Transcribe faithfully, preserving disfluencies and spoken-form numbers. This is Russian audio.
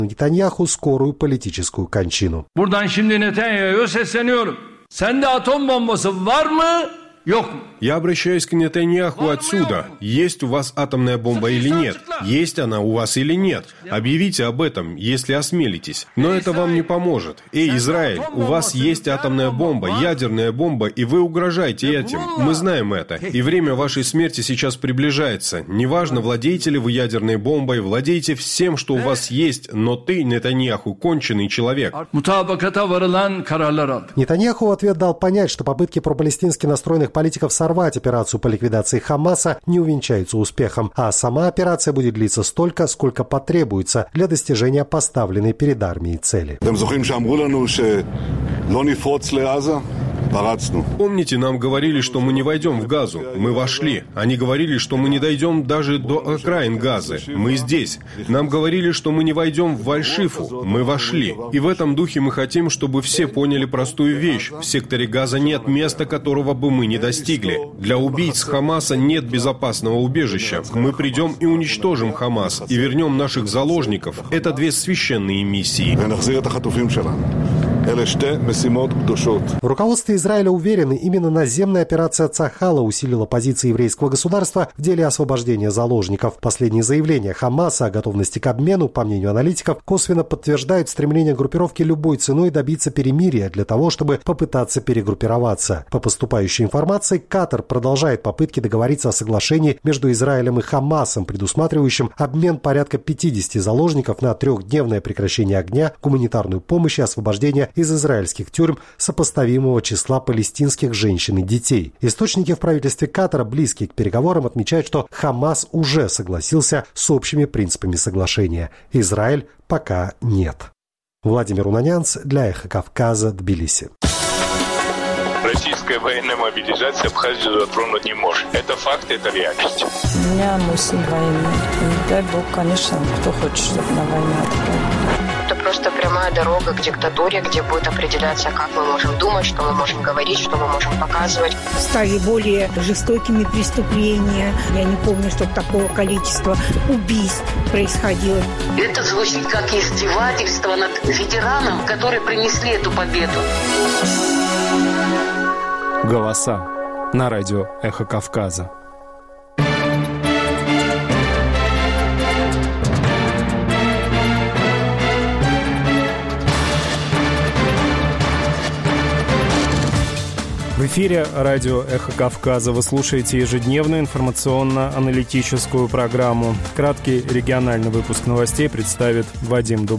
Нетаньяху скорую политическую кончину. Buradan şimdi Netanyahu'ya sesleniyorum. Sende atom bombası var mı? Я обращаюсь к Нетаньяху отсюда. Есть у вас атомная бомба или нет? Есть она у вас или нет? Объявите об этом, если осмелитесь. Но это вам не поможет. Эй, Израиль, у вас есть атомная бомба, ядерная бомба, и вы угрожаете этим. Мы знаем это. И время вашей смерти сейчас приближается. Неважно, владеете ли вы ядерной бомбой, владеете всем, что у вас есть, но ты, Нетаньяху, конченый человек. Нетаньяху в ответ дал понять, что попытки пропалестински настроенных политиков сорвать операцию по ликвидации Хамаса не увенчаются успехом, а сама операция будет длиться столько, сколько потребуется для достижения поставленной перед армией цели. Помните, нам говорили, что мы не войдем в Газу. Мы вошли. Они говорили, что мы не дойдем даже до окраин Газы. Мы здесь. Нам говорили, что мы не войдем в Аль-Шифу. Мы вошли. И в этом духе мы хотим, чтобы все поняли простую вещь. В секторе Газа нет места, которого бы мы не достигли. Для убийц Хамаса нет безопасного убежища. Мы придем и уничтожим Хамас, и вернем наших заложников. Это две священные миссии. В руководстве Израиля уверены, именно наземная операция Цахала усилила позиции еврейского государства в деле освобождения заложников. Последние заявления Хамаса о готовности к обмену, по мнению аналитиков, косвенно подтверждают стремление группировки любой ценой добиться перемирия для того, чтобы попытаться перегруппироваться. По поступающей информации, Катар продолжает попытки договориться о соглашении между Израилем и Хамасом, предусматривающим обмен порядка пятидесяти заложников на трехдневное прекращение огня, гуманитарную помощь и освобождение из израильских тюрьм сопоставимого числа палестинских женщин и детей. Источники в правительстве Катара, близкие к переговорам, отмечают, что Хамас уже согласился с общими принципами соглашения. Израиль пока нет. Владимир Унанянц для «Эхо Кавказа», Тбилиси. Российская военная мобилизация Абхазию затронуть не может. Это факт, это реальность. У меня мой сын военный. И дай бог, конечно, кто хочет, чтобы на войну отправили. Это просто прямая дорога к диктатуре, где будет определяться, как мы можем думать, что мы можем говорить, что мы можем показывать. Стали более жестокими преступления. Я не помню, чтобы такого количества убийств происходило. Это звучит как издевательство над ветераном, которые принесли эту победу. Голоса на радио «Эхо Кавказа». В эфире радио «Эхо Кавказа». Вы слушаете ежедневную информационно-аналитическую программу. Краткий региональный выпуск новостей представит Вадим Дуб.